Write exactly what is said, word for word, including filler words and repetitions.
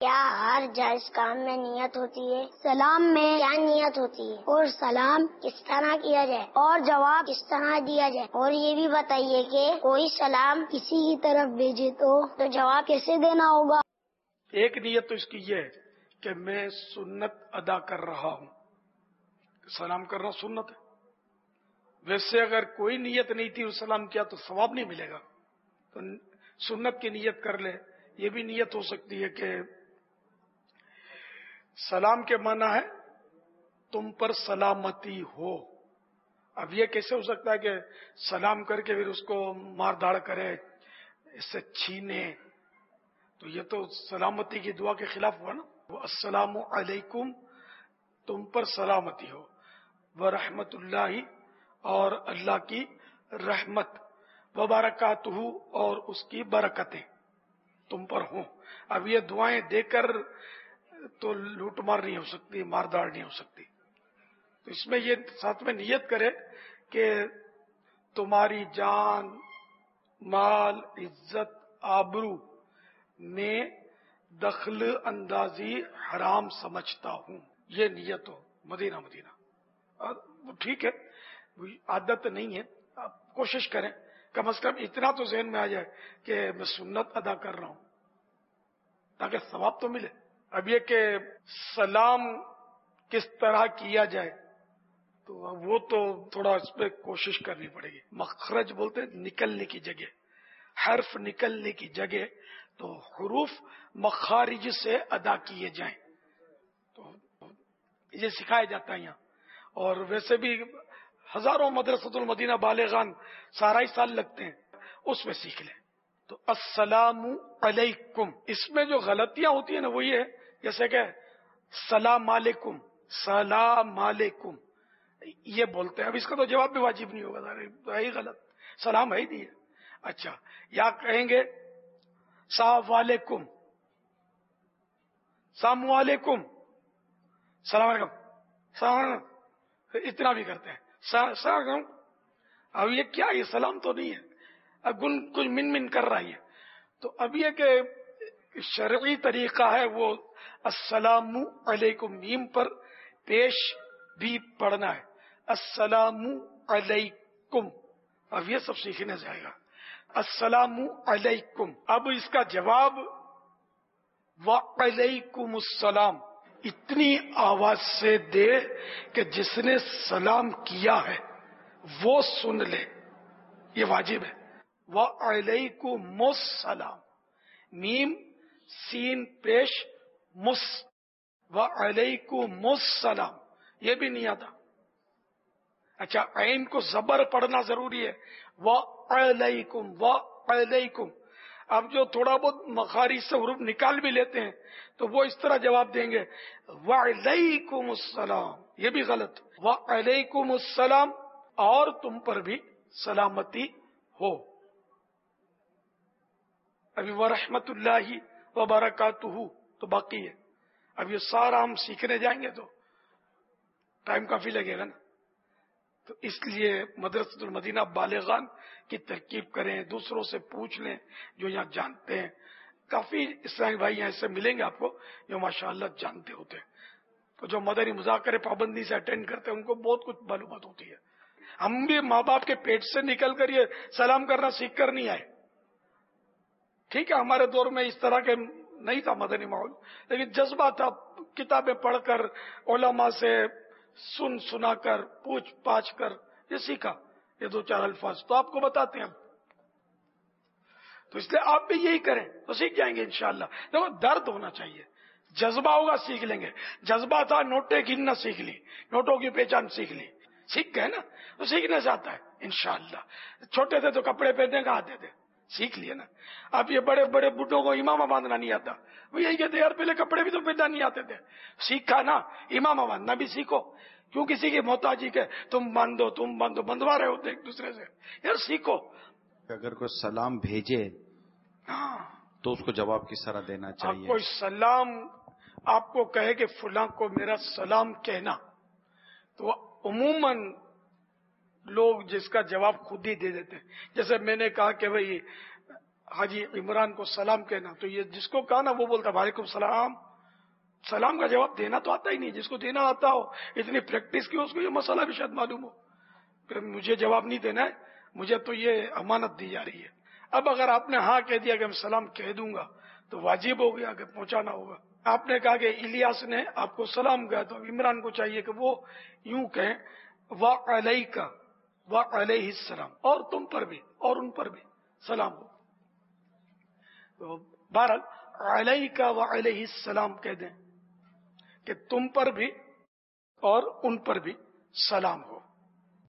کیا ہر جائز کام میں نیت ہوتی ہے؟ سلام میں کیا نیت ہوتی ہے؟ اور سلام کس طرح کیا جائے؟ اور جواب کس طرح دیا جائے؟ اور یہ بھی بتائیے کہ کوئی سلام کسی کی طرف بھیجے تو تو جواب کیسے دینا ہوگا؟ ایک نیت تو اس کی یہ ہے کہ میں سنت ادا کر رہا ہوں، سلام کرنا سنت ہے۔ ویسے اگر کوئی نیت نہیں تھی اور سلام کیا تو ثواب نہیں ملے گا، تو سنت کی نیت کر لے۔ یہ بھی نیت ہو سکتی ہے کہ سلام کے معنی ہے تم پر سلامتی ہو۔ اب یہ کیسے ہو سکتا ہے کہ سلام کر کے پھر اس کو مار دھاڑ کرے، اس سے چھینے؟ تو یہ تو سلامتی کی دعا کے خلاف ہوا نا۔ السلام علیکم، تم پر سلامتی ہو، ورحمت اللہ، اور اللہ کی رحمت، وبرکاتہ، اور اس کی برکتیں تم پر ہوں۔ اب یہ دعائیں دے کر تو لوٹ مار نہیں ہو سکتی، مار داڑ نہیں ہو سکتی۔ تو اس میں یہ ساتھ میں نیت کرے کہ تمہاری جان، مال، عزت، آبرو میں دخل اندازی حرام سمجھتا ہوں، یہ نیت ہو۔ مدینہ مدینہ ٹھیک ہے، عادت نہیں ہے، آپ کوشش کریں کم از کم اتنا تو ذہن میں آ جائے کہ میں سنت ادا کر رہا ہوں، تاکہ ثواب تو ملے۔ اب یہ کہ سلام کس طرح کیا جائے تو وہ تو تھوڑا اس پہ کوشش کرنی پڑے گی۔ مخرج بولتے ہیں نکلنے کی جگہ، حرف نکلنے کی جگہ، تو حروف مخارج سے ادا کیے جائیں، تو یہ سکھایا جاتا ہے یہاں۔ اور ویسے بھی ہزاروں مدرسۃ المدینہ بالغان سارا ہی سال لگتے ہیں، اس میں سیکھ لیں۔ تو السلام علیکم، اس میں جو غلطیاں ہوتی ہیں نا وہ یہ ہے، جیسے کہ سلام علیکم، سلام علیکم یہ بولتے ہیں، اب اس کا تو جواب بھی واجب نہیں ہوگا، ہے ہی غلط، سلام ہے ہی نہیں ہے۔ اچھا، یا کہیں گے السلام علیکم، السلام علیکم، السلام علیکم، السلام علیکم، اتنا بھی کرتے ہیں السلام علیکم۔ اب یہ کیا، یہ سلام تو نہیں ہے، اب گن کچھ من من کر رہا ہے۔ تو اب یہ کہ شرعی طریقہ ہے وہ السلام علیکم، میم پر پیش بھی پڑھنا ہے، السلام علیکم۔ اب یہ سب سیکھنے جائے گا، السلام علیکم۔ اب اس کا جواب وعلیکم السلام اتنی آواز سے دے کہ جس نے سلام کیا ہے وہ سن لے، یہ واجب ہے۔ وعلیکم السلام، میم سین پیش مس، وعلیکم السلام، یہ بھی نہیں آتا۔ اچھا، عین کو زبر پڑھنا ضروری ہے، وعلیکم، وعلیکم۔ اب جو تھوڑا بہت مخارج سے حروف نکال بھی لیتے ہیں تو وہ اس طرح جواب دیں گے وعلیکم السلام، یہ بھی غلط۔ وعلیکم السلام، اور تم پر بھی سلامتی ہو۔ ابھی ورحمت اللہ وبرکاتہ تو باقی ہے، اب یہ سارا ہم سیکھنے جائیں گے تو ٹائم کافی لگے گا نا۔ تو اس لیے مدرسۃ المدینہ بالغان کی ترکیب کریں، دوسروں سے پوچھ لیں جو یہاں جانتے ہیں۔ کافی اسلامی بھائی یہاں سے ملیں گے آپ کو جو ماشاءاللہ جانتے ہوتے ہیں، تو جو مدنی مذاکرے پابندی سے اٹینڈ کرتے ہیں ان کو بہت کچھ معلومات ہوتی ہے۔ ہم بھی ماں باپ کے پیٹ سے نکل کر یہ سلام کرنا سیکھ کر نہیں آئے، ٹھیک ہے، ہمارے دور میں اس طرح کے نہیں تھا مدنی ماحول، لیکن جذبہ تھا، کتابیں پڑھ کر علماء سے سن سنا کر پوچھ پاچھ کر یہ سیکھا، یہ دو چار الفاظ تو آپ کو بتاتے ہیں ہم، تو اس لیے آپ بھی یہی کریں تو سیکھ جائیں گے انشاءاللہ۔ دیکھو درد ہونا چاہیے، جذبہ ہوگا سیکھ لیں گے۔ جذبہ تھا نوٹیں گننا سیکھ لی، نوٹوں کی پہچان سیکھ لی، سیکھ گئے نا، تو سیکھنے سے آتا ہے انشاءاللہ۔ چھوٹے تھے تو کپڑے پہننے کا آتے تھے، سیکھ لیے نا۔ اب یہ بڑے بڑے بڈھوں کو امامہ باندھنا نہیں آتا، وہ یہی کہتے یار پہلے کپڑے بھی تو پہننا نہیں آتے تھے، سیکھا نا، امامہ باندھنا بھی سیکھو، کیوں کسی کی محتاجی کے تم باندھو تم باندھو، بندوا رہے ہوتے ایک دوسرے سے، یار سیکھو۔ اگر کوئی سلام بھیجے ہاں تو اس کو جواب کس طرح دینا اب چاہیے؟ کوئی سلام آپ کو کہے کہ فلاں کو میرا سلام کہنا، تو عموماً لوگ جس کا جواب خود ہی دے دیتے ہیں۔ جیسے میں نے کہا کہ بھئی حاجی عمران کو سلام کہنا، تو یہ جس کو کہا نا وہ بولتا وعلیکم السلام، سلام کا جواب دینا تو آتا ہی نہیں. جس کو دینا آتا ہو، اتنی پریکٹس کی، اس کو یہ مسئلہ بھی شاید معلوم ہو کہ مجھے جواب نہیں دینا ہے، مجھے تو یہ امانت دی جا رہی ہے. اب اگر آپ نے ہاں کہہ دیا کہ میں سلام کہہ دوں گا تو واجب ہو گیا کہ پہنچانا ہوگا. آپ نے کہا کہ الیاس نے آپ کو سلام کہا، تو عمران کو چاہیے کہ وہ یوں کہیں وعلیک وعلیہ السلام، اور تم پر بھی اور ان پر بھی سلام ہو. تو بہرحال علیک وعلیہ السلام کہہ دیں کہ تم پر بھی اور ان پر بھی سلام ہو.